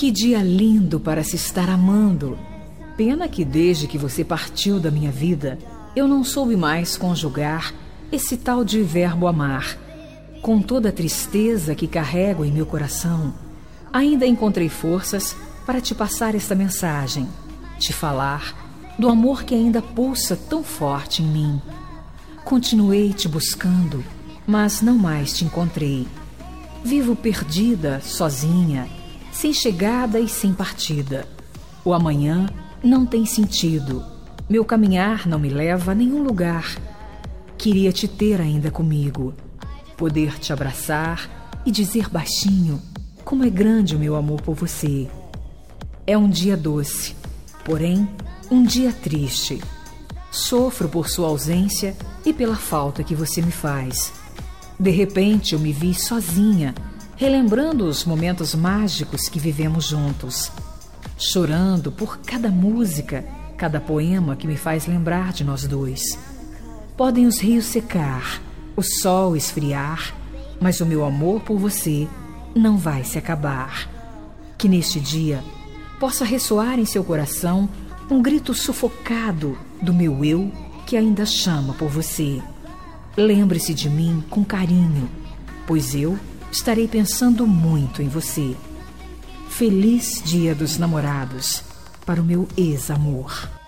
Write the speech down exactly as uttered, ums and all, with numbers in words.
Que dia lindo para se estar amando! Pena que desde que você partiu da minha vida, eu não soube mais conjugar esse tal de verbo amar. Com toda a tristeza que carrego em meu coração, ainda encontrei forças para te passar esta mensagem, te falar do amor que ainda pulsa tão forte em mim. Continuei te buscando, mas não mais te encontrei. Vivo perdida, sozinha, sem chegada e sem partida. O amanhã não tem sentido. Meu caminhar não me leva a nenhum lugar. Queria te ter ainda comigo, poder te abraçar e dizer baixinho como é grande o meu amor por você. É um dia doce, porém um dia triste. Sofro por sua ausência e pela falta que você me faz. De repente eu me vi sozinha, relembrando os momentos mágicos que vivemos juntos, chorando por cada música, cada poema que me faz lembrar de nós dois. Podem os rios secar, o sol esfriar, mas o meu amor por você não vai se acabar. Que neste dia possa ressoar em seu coração um grito sufocado do meu eu que ainda chama por você. Lembre-se de mim com carinho, pois eu estarei pensando muito em você. Feliz Dia dos Namorados para o meu ex-amor.